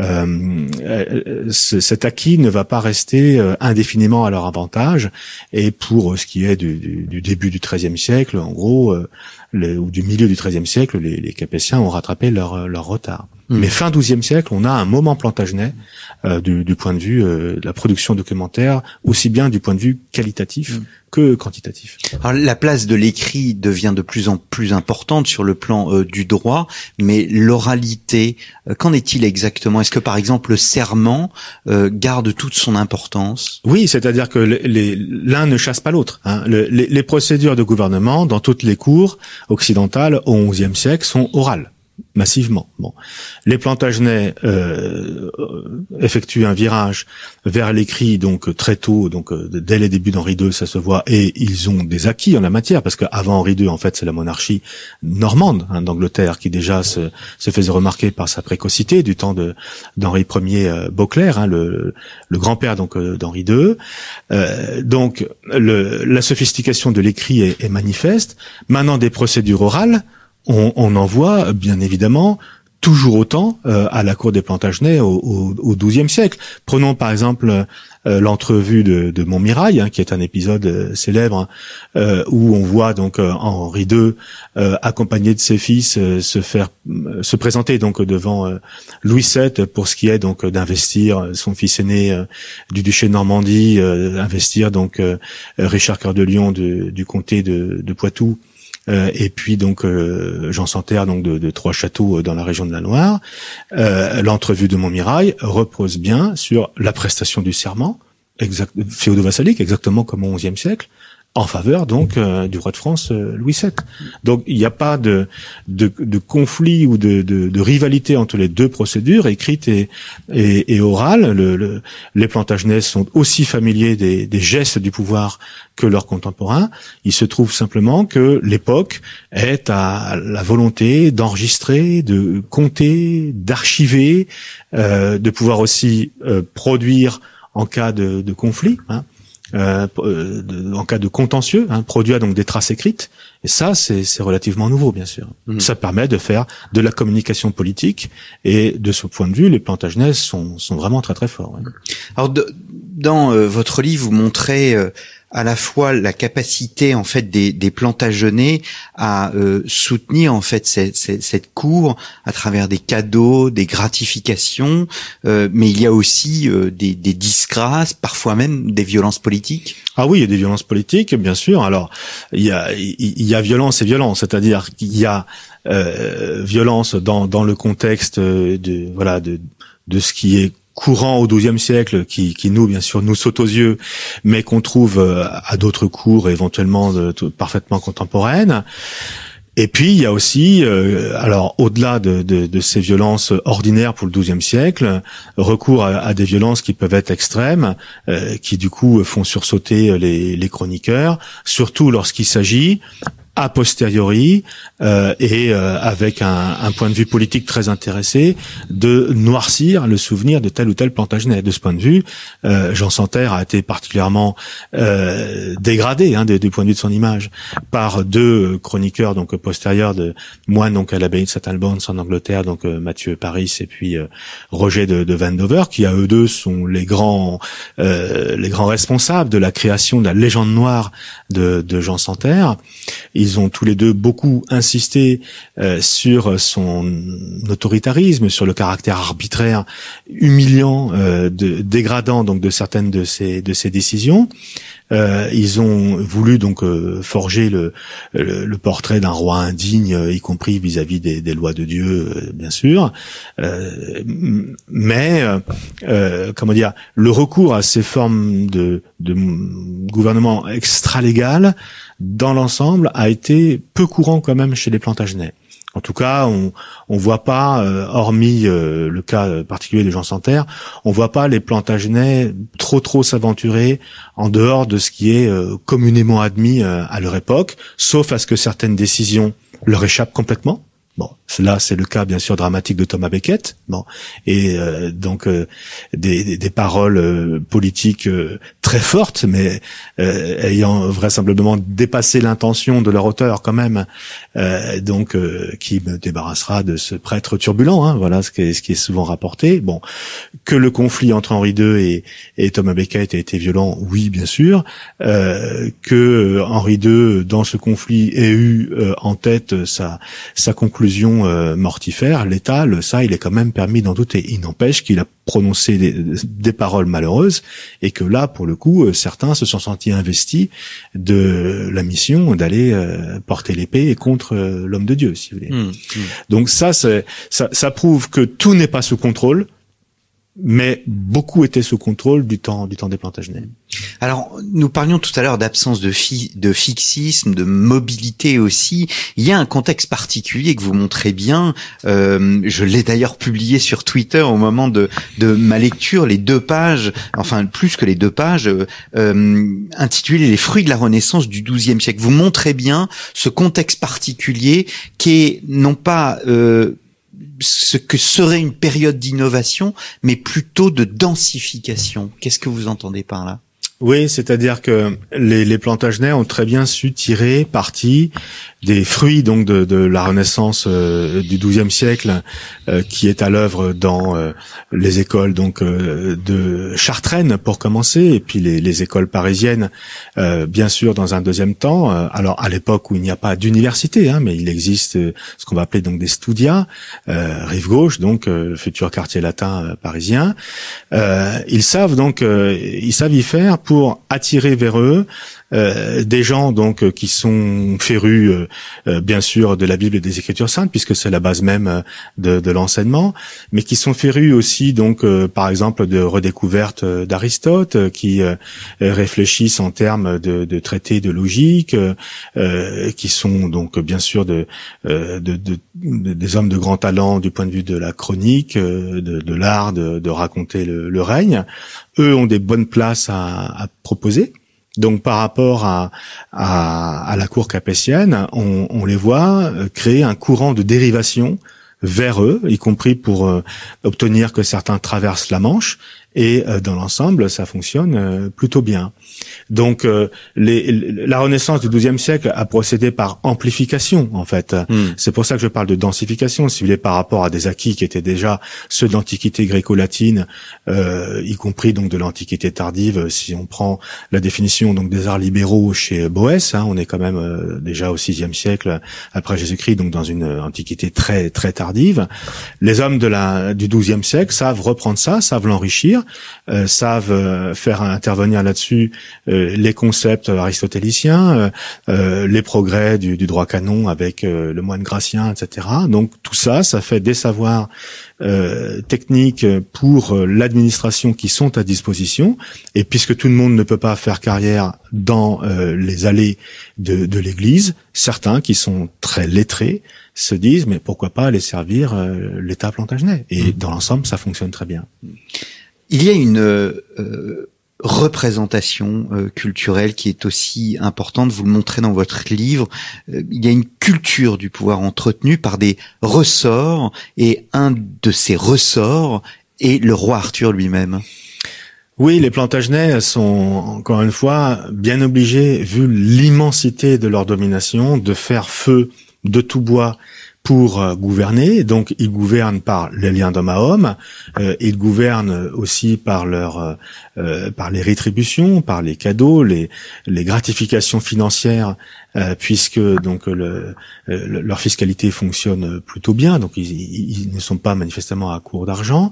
euh, euh, cet acquis ne va pas rester euh, indéfiniment à leur avantage. Et pour euh, ce qui est du, du, du début du treizième siècle, en gros, euh, le, ou du milieu du treizième siècle, les, les Capétiens ont rattrapé leur, leur retard. Mmh. Mais fin douzième siècle, on a un moment plantagenet euh, du, du point de vue euh, de la production documentaire, aussi bien du point de vue qualitatif mmh. que quantitatif. Alors, la place de l'écrit devient de plus en plus importante sur le plan euh, du droit, mais l'oralité, euh, qu'en est-il exactement? Est-ce que, par exemple, le serment euh, garde toute son importance? Oui, c'est-à-dire que les, les, l'un ne chasse pas l'autre. Hein. Le, les, les procédures de gouvernement dans toutes les cours occidentales au onzième siècle sont orales. Massivement. Bon, les Plantagenets euh, effectuent un virage vers l'écrit donc très tôt, donc euh, dès les débuts d'Henri deux, ça se voit, et ils ont des acquis en la matière parce qu'avant Henri deux, en fait, c'est la monarchie normande hein, d'Angleterre qui déjà se, se faisait remarquer par sa précocité du temps de d'Henri Ier euh, Beauclerc, hein, le, le grand-père donc euh, d'Henri deux. Euh, donc le, la sophistication de l'écrit est, est manifeste. Maintenant, des procédures orales. On, on en voit, bien évidemment, toujours autant euh, à la cour des Plantagenets au, au, au douzième siècle. Prenons par exemple euh, l'entrevue de, de Montmirail, hein, qui est un épisode euh, célèbre, euh, où on voit donc euh, Henri deux, euh, accompagné de ses fils, euh, se faire euh, se présenter donc devant euh, Louis sept pour ce qui est donc d'investir son fils aîné euh, du duché de Normandie, euh, investir donc euh, Richard Cœur de Lion de, du comté de, de Poitou. Euh, et puis donc euh, Jean Santerre donc de, de Trois-Châteaux dans la région de la Loire. Euh, l'entrevue de Montmirail repose bien sur la prestation du serment exact, féodo-vassalique, exactement comme au onzième siècle, en faveur donc euh, du roi de France euh, Louis sept. Donc il n'y a pas de, de, de conflit ou de, de, de rivalité entre les deux procédures, écrites et, et, et orales. Le, le, les Plantagenets sont aussi familiers des, des gestes du pouvoir que leurs contemporains. Il se trouve simplement que l'époque est à la volonté d'enregistrer, de compter, d'archiver, euh, de pouvoir aussi euh, produire en cas de, de conflit, hein. Euh, de, en cas de contentieux, hein, produire donc des traces écrites, et ça c'est, c'est relativement nouveau bien sûr. Mmh. Ça permet de faire de la communication politique, et de ce point de vue, les Plantagenets sont, sont vraiment très très forts. Ouais. Alors de, dans euh, votre livre, vous montrez euh, à la fois la capacité en fait des, des Plantagenets à euh, soutenir en fait cette, cette, cette cour à travers des cadeaux, des gratifications, euh, mais il y a aussi euh, des, des disgrâces, parfois même des violences politiques. Ah oui, il y a des violences politiques, bien sûr. Alors il y a il y a violence et violence, c'est-à-dire qu'il y a euh, violence dans dans le contexte de voilà de de ce qui est courant au douzième siècle, qui, qui nous, bien sûr, nous saute aux yeux, mais qu'on trouve à d'autres cours, éventuellement de, de, parfaitement contemporaines. Et puis il y a aussi, euh, alors au-delà de, de, de ces violences ordinaires pour le douzième siècle, recours à, à des violences qui peuvent être extrêmes, euh, qui du coup font sursauter les, les chroniqueurs, surtout lorsqu'il s'agit a posteriori euh, et euh, avec un, un point de vue politique très intéressé, de noircir le souvenir de tel ou tel Plantagenet. De ce point de vue, euh, Jean Santerre a été particulièrement euh, dégradé hein, du point de vue de son image par deux chroniqueurs donc postérieurs de moines donc à l'abbaye de Saint Albans en Angleterre, donc euh, Mathieu Paris et puis euh, Roger de, de Wendover, qui à eux deux sont les grands euh, les grands responsables de la création de la légende noire de, de Jean Santerre. Ils ont tous les deux beaucoup insisté euh, sur son autoritarisme, sur le caractère arbitraire, humiliant, euh, de, dégradant donc de certaines de ces de ces décisions. Euh, ils ont voulu donc euh, forger le, le, le portrait d'un roi indigne, euh, y compris vis-à-vis des, des lois de Dieu, euh, bien sûr. Euh, mais euh, comment dire, le recours à ces formes de, de gouvernement extra-légal, dans l'ensemble, a été peu courant quand même chez les Plantagenets. En tout cas, on on voit pas, euh, hormis euh, le cas particulier de Jean Santerre, on voit pas les Plantagenets trop trop s'aventurer en dehors de ce qui est euh, communément admis euh, à leur époque, sauf à ce que certaines décisions leur échappent complètement. Bon, là c'est le cas bien sûr dramatique de Thomas Becket. Bon, et euh, donc euh, des, des, des paroles euh, politiques euh, très fortes, mais euh, ayant vraisemblablement dépassé l'intention de leur auteur quand même. Euh, donc euh, qui me débarrassera de ce prêtre turbulent. Hein, voilà ce qui est, ce qui est souvent rapporté. Bon, que le conflit entre Henri deux et, et Thomas Becket a été violent, oui bien sûr. Euh, que Henri deux dans ce conflit ait eu euh, en tête sa sa conclusion Euh, mortifère, l'État, le ça, il est quand même permis d'en douter. Il n'empêche qu'il a prononcé des, des paroles malheureuses et que là, pour le coup, euh, certains se sont sentis investis de la mission d'aller euh, porter l'épée contre euh, l'homme de Dieu, si vous voulez. Mmh, mmh. Donc ça, c'est, ça, ça prouve que tout n'est pas sous contrôle, mais beaucoup était sous contrôle du temps du temps des Plantagenets. Alors, nous parlions tout à l'heure d'absence de, fi- de fixisme, de mobilité aussi. Il y a un contexte particulier que vous montrez bien. Euh, je l'ai d'ailleurs publié sur Twitter au moment de, de ma lecture, les deux pages, enfin plus que les deux pages, euh, intitulées « Les fruits de la Renaissance du douzième siècle ». Vous montrez bien ce contexte particulier qui est non pas... Euh, ce que serait une période d'innovation, mais plutôt de densification. Qu'est-ce que vous entendez par là ? Oui, c'est-à-dire que les, les Plantagenets ont très bien su tirer parti des fruits donc de, de la Renaissance euh, du douzième siècle euh, qui est à l'œuvre dans euh, les écoles donc euh, de Chartraine pour commencer, et puis les, les écoles parisiennes euh, bien sûr dans un deuxième temps. Euh, alors à l'époque où il n'y a pas d'université, hein, mais il existe euh, ce qu'on va appeler donc des studia, euh, rive gauche donc euh, le futur quartier latin euh, parisien. Euh, ils savent donc euh, ils savent y faire pour attirer vers eux euh, des gens donc euh, qui sont férus euh, euh, bien sûr de la Bible et des Écritures saintes, puisque c'est la base même euh, de, de l'enseignement, mais qui sont férus aussi donc euh, par exemple de redécouverte euh, d'Aristote, euh, qui euh, réfléchissent en termes de, de traités de logique, euh, euh, qui sont donc bien sûr de, euh, de, de, de des hommes de grand talent du point de vue de la chronique, euh, de, de l'art de, de raconter le, le règne. Eux ont des bonnes places à, à proposer. Donc par rapport à, à, à la cour capétienne, on, on les voit créer un courant de dérivation vers eux, y compris pour euh, obtenir que certains traversent la Manche. Et euh, dans l'ensemble, ça fonctionne euh, plutôt bien. Donc, euh, les, la Renaissance du douzième siècle a procédé par amplification, en fait. Mm. C'est pour ça que je parle de densification, si vous voulez, par rapport à des acquis qui étaient déjà ceux de l'Antiquité gréco-latine, euh, y compris donc de l'Antiquité tardive. Si on prend la définition donc des arts libéraux chez Boès, hein, on est quand même euh, déjà au sixième siècle après Jésus-Christ, donc dans une Antiquité très très tardive. Les hommes de la du douzième siècle savent reprendre ça, savent l'enrichir. euh, savent euh, faire intervenir là-dessus euh, les concepts aristotéliciens, euh, euh, les progrès du, du droit canon avec euh, le moine Gratien, et cetera. Donc tout ça, ça fait des savoirs euh, techniques pour euh, l'administration qui sont à disposition. Et puisque tout le monde ne peut pas faire carrière dans euh, les allées de, de l'Église, certains qui sont très lettrés se disent mais pourquoi pas aller servir euh, l'État plantagenet. Et mmh. dans l'ensemble, ça fonctionne très bien. Il y a une euh, représentation euh, culturelle qui est aussi importante. Vous le montrez dans votre livre. Euh, il y a une culture du pouvoir entretenue par des ressorts, et un de ces ressorts est le roi Arthur lui-même. Oui, les Plantagenets sont, encore une fois, bien obligés, vu l'immensité de leur domination, de faire feu de tout bois pour euh, gouverner. Donc, ils gouvernent par les liens d'homme à homme. Euh, ils gouvernent aussi par leur, euh, par les rétributions, par les cadeaux, les, les gratifications financières, euh, puisque donc le, le, leur fiscalité fonctionne plutôt bien. Donc, ils, ils ne sont pas manifestement à court d'argent.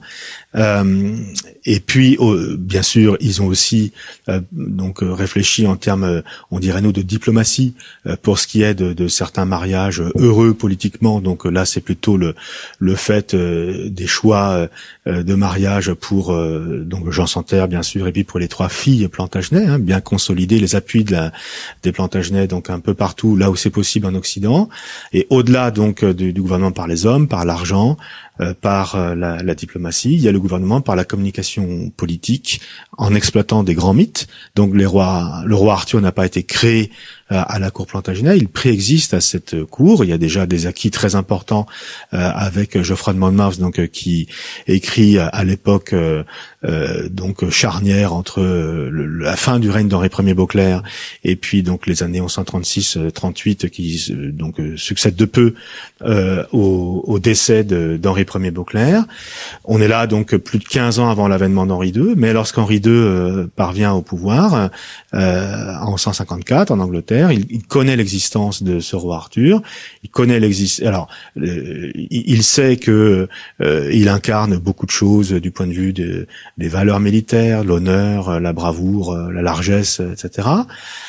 Euh, et puis, euh, bien sûr, ils ont aussi euh, donc réfléchi en termes, on dirait nous, de diplomatie euh, pour ce qui est de, de certains mariages heureux politiquement. Donc là, c'est plutôt le le fait euh, des choix euh, de mariage pour euh, donc Jean Santerre, bien sûr, et puis pour les trois filles Plantagenet, hein, bien consolider les appuis de la des Plantagenet, donc un peu partout là où c'est possible en Occident, et au-delà donc du, du gouvernement par les hommes, par l'argent, euh, par euh, la, la diplomatie, il y a le gouvernement par la communication politique en exploitant des grands mythes. Donc les rois, le roi Arthur n'a pas été créé à la cour Plantagenet, il préexiste à cette cour. Il y a déjà des acquis très importants euh, avec Geoffroy de Monmouth, donc euh, qui écrit à, à l'époque euh, euh, donc charnière entre euh, le, la fin du règne d'Henri Ier Beauclerc et puis donc les années mille cent trente-six trente-huit qui euh, donc euh, succèdent de peu euh, au, au décès de, d'Henri Ier Beauclerc. On est là donc plus de quinze ans avant l'avènement d'Henri deux, mais lorsqu'Henri deux euh, parvient au pouvoir euh, en cent cinquante-quatre en Angleterre, Il, il connaît l'existence de ce roi Arthur. Il connaît l'existence. Alors, euh, il, il sait que euh, il incarne beaucoup de choses du point de vue de, des valeurs militaires, l'honneur, la bravoure, la largesse, et cetera.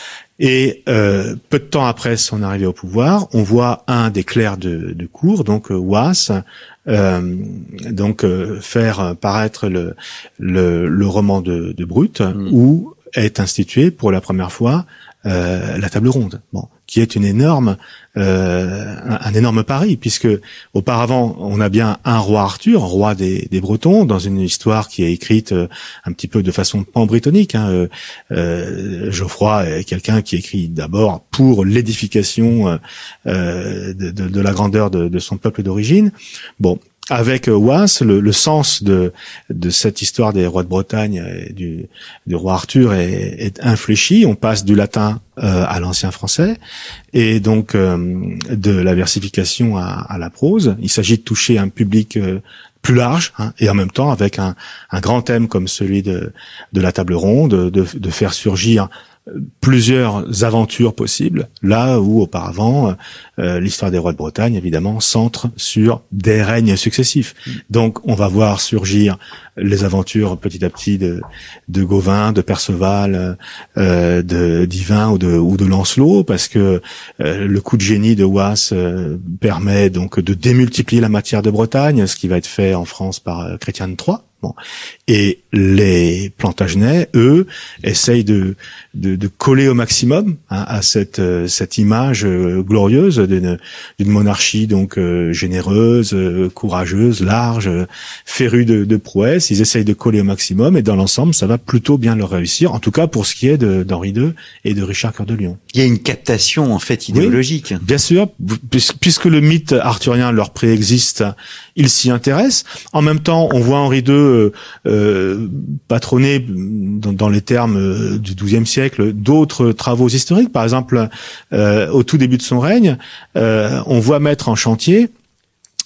Et euh, peu de temps après son arrivée au pouvoir, on voit un des clercs de, de cour, donc Wace, euh, donc euh, faire paraître le, le, le roman de, de Brut, mmh. où est institué pour la première fois Euh, la table ronde, bon, qui est une énorme, euh, un, un énorme pari, puisque auparavant on a bien un roi Arthur, roi des, des Bretons, dans une histoire qui est écrite euh, un petit peu de façon pan-britannique. Hein. Euh, euh, Geoffroy est quelqu'un qui écrit d'abord pour l'édification euh, de, de, de la grandeur de, de son peuple d'origine. Bon. Avec Wace, le, le sens de, de cette histoire des rois de Bretagne et du, du roi Arthur est, est infléchi. On passe du latin euh, à l'ancien français et donc euh, de la versification à, à la prose. Il s'agit de toucher un public euh, plus large, hein, et en même temps avec un, un grand thème comme celui de, de la table ronde, de, de faire surgir plusieurs aventures possibles, là où auparavant euh, l'histoire des rois de Bretagne évidemment centre sur des règnes successifs. Donc on va voir surgir les aventures petit à petit de, de Gauvin, de Perceval, euh, de d'Yvain ou de ou de Lancelot, parce que euh, le coup de génie de Wace euh, permet donc de démultiplier la matière de Bretagne, ce qui va être fait en France par euh, Chrétien de Troyes. Bon. Et les Plantagenets, eux, essayent de, de, de coller au maximum hein, à cette, euh, cette image euh, glorieuse d'une, d'une monarchie donc euh, généreuse, euh, courageuse, large, euh, férue de, de prouesse. Ils essayent de coller au maximum et dans l'ensemble, ça va plutôt bien leur réussir. En tout cas, pour ce qui est de, d'Henri deux et de Richard Cœur de Lion. Il y a une captation en fait idéologique. Oui, bien sûr, puisque le mythe arthurien leur préexiste, ils s'y intéressent. En même temps, on voit Henri deux Euh, euh, patronné dans, dans les termes euh, du douzième siècle d'autres travaux historiques. Par exemple, euh, au tout début de son règne, euh, on voit mettre en chantier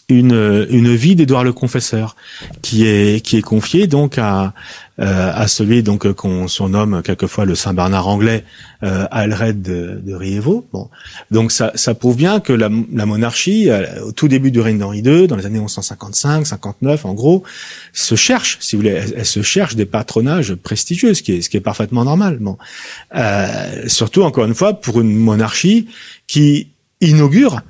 une une vie d'Édouard le Confesseur qui est qui est confiée donc à euh, à celui donc qu'on surnomme quelquefois le Saint Bernard anglais, euh, Aelred de, de Riévaux. Bon, donc ça ça prouve bien que la, la monarchie au tout début du règne d'Henri deux, dans les années onze cent cinquante-cinq cinquante-neuf en gros, se cherche, si vous voulez, elle, elle se cherche des patronages prestigieux, ce qui est ce qui est parfaitement normal. Bon, euh, surtout encore une fois pour une monarchie qui inaugure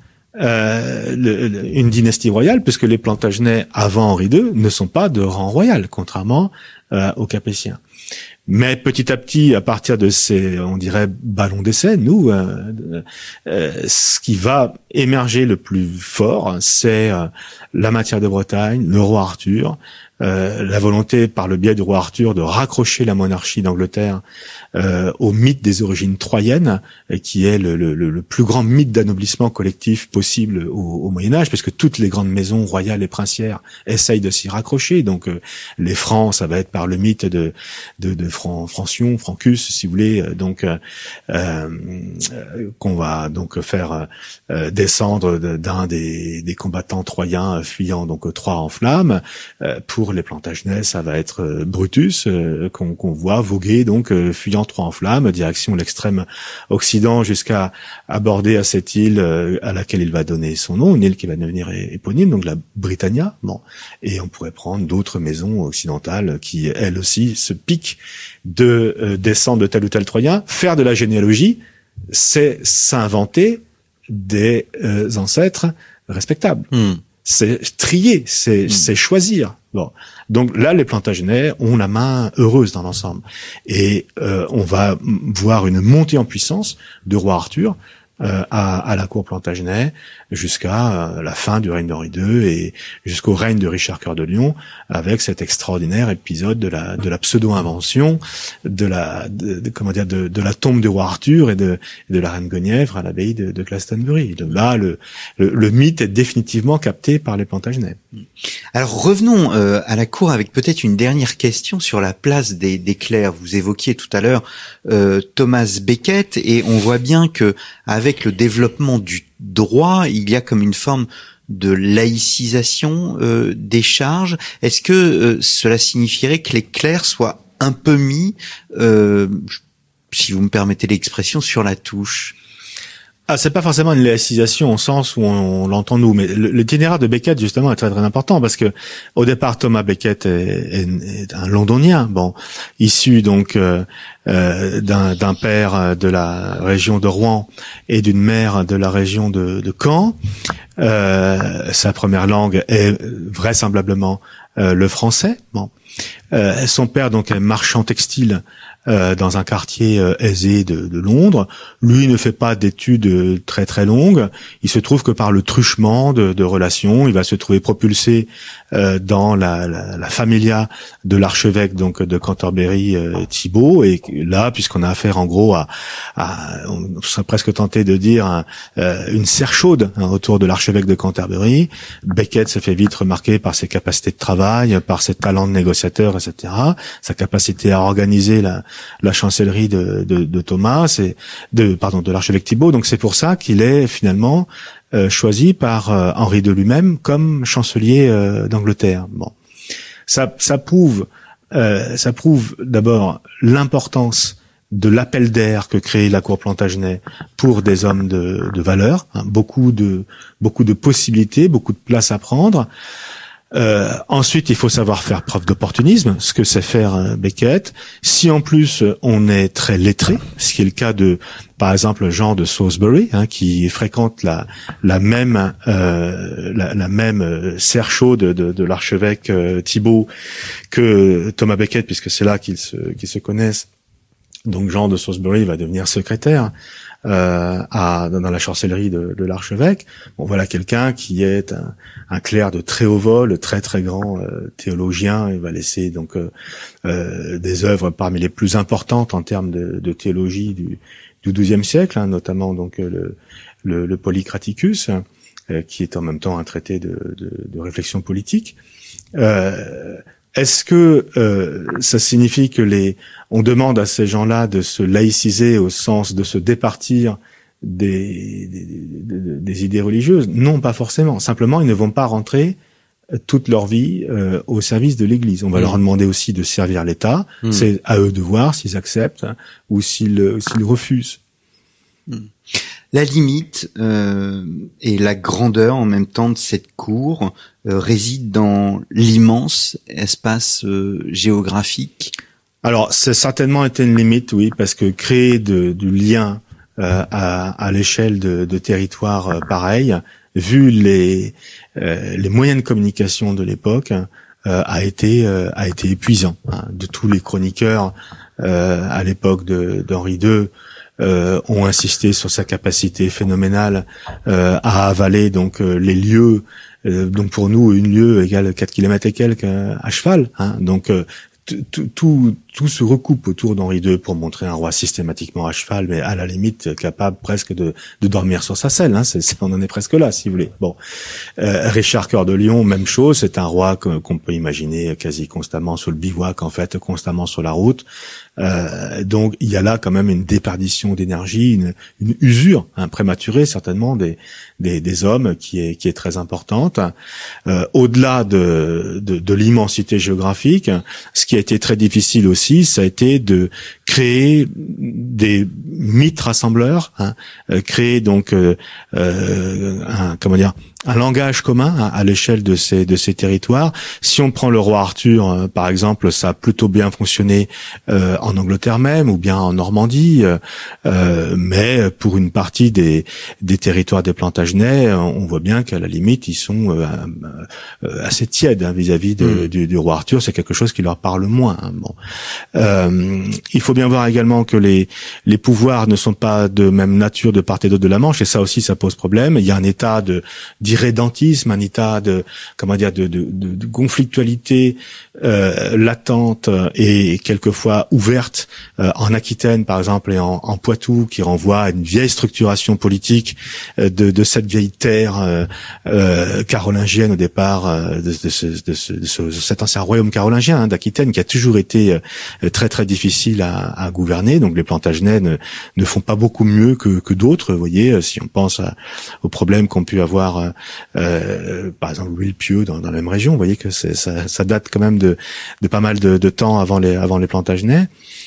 Euh, le, le, une dynastie royale, puisque les Plantagenets avant Henri deux ne sont pas de rang royal, contrairement euh, aux Capétiens. Mais petit à petit, à partir de ces, on dirait, ballons d'essai, nous, euh, euh, ce qui va émerger le plus fort, c'est euh, la matière de Bretagne, le roi Arthur, euh, la volonté par le biais du roi Arthur de raccrocher la monarchie d'Angleterre euh, au mythe des origines troyennes, qui est le, le, le plus grand mythe d'anoblissement collectif possible au, au Moyen-Âge, puisque toutes les grandes maisons royales et princières essayent de s'y raccrocher. Donc euh, les Francs, ça va être par le mythe de, de, de Fran, Francion, Francus, si vous voulez, donc euh, euh, qu'on va donc faire euh, descendre d'un des, des combattants troyens fuyant donc Troie en flammes. Euh, pour les Plantagenets, ça va être euh, Brutus euh, qu'on qu'on voit voguer donc euh, fuyant Troie en flammes, direction l'extrême occident jusqu'à aborder à cette île euh, à laquelle il va donner son nom, une île qui va devenir éponyme, donc la Britannia. Bon, et on pourrait prendre d'autres maisons occidentales qui elles aussi se piquent de euh, descendre de tel ou tel Troyen. Faire de la généalogie, c'est s'inventer des euh, ancêtres respectables. Mm. C'est trier, c'est, mm. c'est choisir. Bon, donc là, les Plantagenets ont la main heureuse dans l'ensemble, et euh, on va voir une montée en puissance de roi Arthur euh, à, à la cour Plantagenet jusqu'à euh, la fin du règne d'Henri deux et jusqu'au règne de Richard Cœur de Lion, avec cet extraordinaire épisode de la de la pseudo-invention de la de, de, comment dire de, de la tombe du roi Arthur et de de la reine Guenièvre à l'abbaye de, de Glastonbury. De là, le, le le mythe est définitivement capté par les Plantagenets. Alors revenons euh, à la cour avec peut-être une dernière question sur la place des, des clercs. Vous évoquiez tout à l'heure euh, Thomas Becket, et on voit bien que avec le développement du droit, il y a comme une forme de laïcisation euh, des charges. Est-ce que euh, cela signifierait que les clercs soient un peu mis, euh, si vous me permettez l'expression, sur la touche? Ah, c'est pas forcément une laïcisation au sens où on, on l'entend nous, mais le, l'itinéraire de Becket justement est très très important, parce que au départ Thomas Becket est, est, est un londonien, bon, issu donc euh, euh, d'un, d'un père de la région de Rouen et d'une mère de la région de, de Caen. Euh, sa première langue est vraisemblablement euh, le français. Bon, euh, son père donc est marchand textile. Euh, dans un quartier euh, aisé de, de Londres. Lui ne fait pas d'études euh, très très longues. Il se trouve que par le truchement de, de relations, il va se trouver propulsé euh, dans la, la, la familia de l'archevêque donc de Canterbury, euh, Thibaut. Et là, puisqu'on a affaire en gros à, à on serait presque tenté de dire un, euh, une serre chaude hein, autour de l'archevêque de Canterbury, Becket se fait vite remarquer par ses capacités de travail, par ses talents de négociateur, et cetera, sa capacité à organiser la la chancellerie de, de, de Thomas et de pardon de l'archevêque Thibaut. Donc c'est pour ça qu'il est finalement euh, choisi par euh, Henri deux lui-même comme chancelier euh, d'Angleterre. Bon, ça ça prouve euh, ça prouve d'abord l'importance de l'appel d'air que crée la cour Plantagenet pour des hommes de, de valeur. Hein, beaucoup de beaucoup de possibilités, beaucoup de place à prendre. Euh, ensuite, il faut savoir faire preuve d'opportunisme, ce que sait faire euh, Becket. Si en plus euh, on est très lettré, ce qui est le cas de, par exemple, Jean de Salisbury, hein, qui fréquente la la même euh, la, la même euh, serre chaude de, de, de l'archevêque euh, Thibaut que Thomas Becket, puisque c'est là qu'ils se qu'ils se connaissent. Donc Jean de Salisbury va devenir secrétaire euh, à, dans la chancellerie de, de l'archevêque. Bon, voilà quelqu'un qui est un, un clerc de très haut vol, très très grand euh, théologien. Il va laisser donc euh, euh, des œuvres parmi les plus importantes en termes de, de théologie du, du douzième siècle, hein, notamment donc le, le, le Polycraticus, euh, qui est en même temps un traité de, de, de réflexion politique. Euh, Est-ce que euh, ça signifie que les on demande à ces gens-là de se laïciser au sens de se départir des, des, des, des idées religieuses. Non, pas forcément. Simplement, ils ne vont pas rentrer toute leur vie euh, au service de l'Église. On va mmh. leur demander aussi de servir l'État. Mmh. C'est à eux de voir s'ils acceptent hein, ou s'ils, s'ils refusent. Mmh. La limite euh, et la grandeur en même temps de cette cour euh, réside dans l'immense espace euh, géographique. Alors, c'est certainement été une limite, oui, parce que créer de, du lien euh, à, à l'échelle de, de territoires euh, pareils, vu les euh, les moyens de communication de l'époque, euh, a été euh, a été épuisant. Hein. De tous les chroniqueurs euh, à l'époque de d'Henri deux. Euh, ont insisté sur sa capacité phénoménale euh, à avaler donc euh, les lieux. Euh, donc pour nous, une lieue égale quatre kilomètres et quelques euh, à cheval. Hein. Donc euh, tout, tout, tout se recoupe autour d'Henri deux pour montrer un roi systématiquement à cheval, mais à la limite capable presque de, de dormir sur sa selle. Hein. C'est, c'est, on en est presque là, si vous voulez. Bon, euh, Richard Cœur de Lion, même chose. C'est un roi que, qu'on peut imaginer quasi constamment sur le bivouac, en fait, constamment sur la route. Euh, donc il y a là quand même une déperdition d'énergie, une, une usure hein, prématurée certainement des, des des hommes qui est qui est très importante. Euh, au-delà de, de de l'immensité géographique, ce qui a été très difficile aussi, ça a été de créer des mythes rassembleurs, hein, euh, créer donc euh, euh, un comment dire un langage commun à, à l'échelle de ces de ces territoires. Si on prend le roi Arthur, euh, par exemple, ça a plutôt bien fonctionné euh, en Angleterre même ou bien en Normandie, euh, mais pour une partie des des territoires des Plantagenets, on voit bien qu'à la limite ils sont euh, euh, assez tièdes hein, vis-à-vis de, mmh. du, du roi Arthur. C'est quelque chose qui leur parle moins. Hein, bon, euh, il faut bien voir également que les les pouvoirs ne sont pas de même nature de part et d'autre de la Manche, et ça aussi ça pose problème. Il y a un état de d'irrédentisme, un état de comment dire de de, de, de conflictualité euh, latente et quelquefois ouverte euh, en Aquitaine par exemple et en, en Poitou, qui renvoie à une vieille structuration politique euh, de de cette vieille terre euh, euh, carolingienne au départ euh, de, de, ce, de, ce, de, ce, de cet ancien royaume carolingien hein, d'Aquitaine, qui a toujours été euh, très très difficile à, à gouverner. Donc les Plantagenets ne, ne font pas beaucoup mieux que, que d'autres. Vous voyez, si on pense à, aux problèmes qu'ont pu avoir euh, Euh, par exemple Louis le Pieux dans, dans la même région, vous voyez que c'est, ça, ça date quand même de, de pas mal de, de temps avant les, avant les Plantagenets.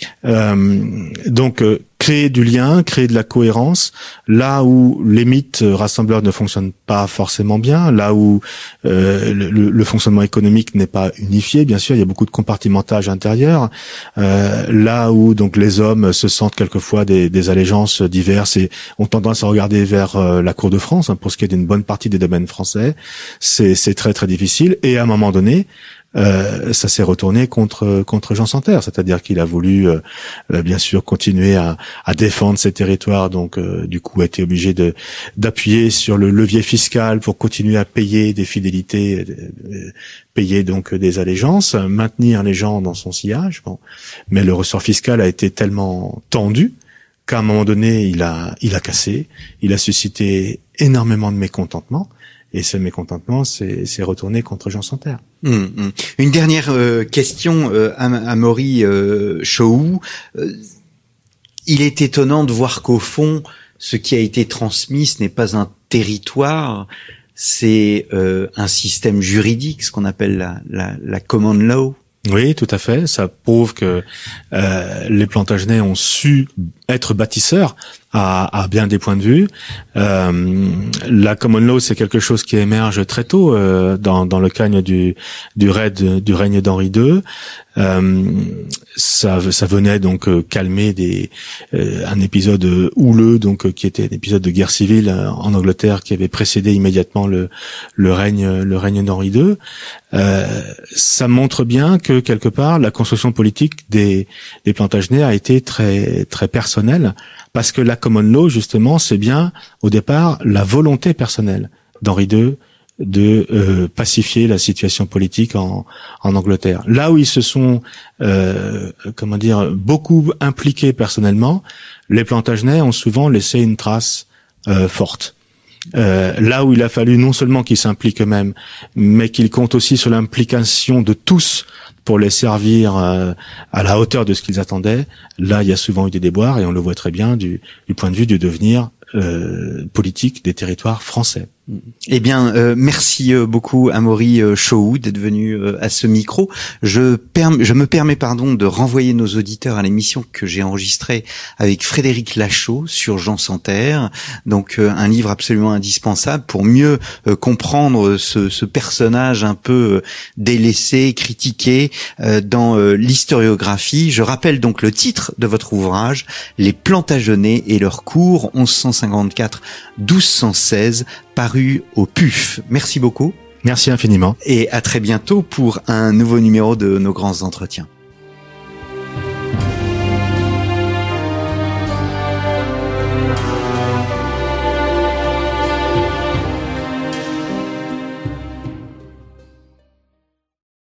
Euh, donc euh, créer du lien, créer de la cohérence, là où les mythes rassembleurs ne fonctionnent pas forcément bien, là où euh, le, le fonctionnement économique n'est pas unifié, bien sûr, il y a beaucoup de compartimentage intérieur, euh, là où donc les hommes se sentent quelquefois des, des allégeances diverses et ont tendance à regarder vers euh, la cour de France hein, pour ce qui est d'une bonne partie des domaines français, c'est, c'est très très difficile. Et à un moment donné, Euh, ça s'est retourné contre contre Jean Santerre, c'est-à-dire qu'il a voulu euh, bien sûr continuer à, à défendre ses territoires, donc euh, du coup a été obligé de d'appuyer sur le levier fiscal pour continuer à payer des fidélités, euh, payer donc des allégeances, maintenir les gens dans son sillage. Bon, mais le ressort fiscal a été tellement tendu qu'à un moment donné il a il a cassé, il a suscité énormément de mécontentement. Et ce mécontentement s'est, s'est retourné contre Jean Santerre. Mmh, mmh. Une dernière euh, question euh, à, à Maury euh, Chouhou. Euh, il est étonnant de voir qu'au fond, ce qui a été transmis, ce n'est pas un territoire, c'est euh, un système juridique, ce qu'on appelle la, la, la common law. Oui, tout à fait. Ça prouve que euh, les Plantagenets ont su être bâtisseurs à, à bien des points de vue. Euh, la common law, c'est quelque chose qui émerge très tôt euh, dans, dans le cadre du du, raid, du règne d'Henri deux. Euh, ça, ça venait donc euh, calmer des euh, un épisode houleux, donc euh, qui était un épisode de guerre civile euh, en Angleterre qui avait précédé immédiatement le le règne le règne d'Henri deux. Euh, ça montre bien que quelque part la construction politique des des Plantagenets a été très très personnelle, parce que la common law justement c'est bien au départ la volonté personnelle d'Henri deux de euh, pacifier la situation politique en, en Angleterre. Là où ils se sont, euh, comment dire, beaucoup impliqués personnellement, les Plantagenets ont souvent laissé une trace euh, forte. Euh, là où il a fallu non seulement qu'ils s'impliquent eux-mêmes, mais qu'ils comptent aussi sur l'implication de tous pour les servir euh, à la hauteur de ce qu'ils attendaient, là il y a souvent eu des déboires et on le voit très bien du, du point de vue du devenir euh, politique des territoires français. Eh bien, euh, merci beaucoup Amaury Chohou d'être venu euh, à ce micro. Je, perm- je me permets pardon de renvoyer nos auditeurs à l'émission que j'ai enregistrée avec Frédéric Lachaud sur Jean Santerre. Donc, euh, un livre absolument indispensable pour mieux euh, comprendre ce, ce personnage un peu euh, délaissé, critiqué euh, dans euh, l'historiographie. Je rappelle donc le titre de votre ouvrage, Les Plantagenets et leurs cours mille cent cinquante-quatre à douze cent seize, paru au P U F. Merci beaucoup. Merci infiniment. Et à très bientôt pour un nouveau numéro de Nos Grands Entretiens.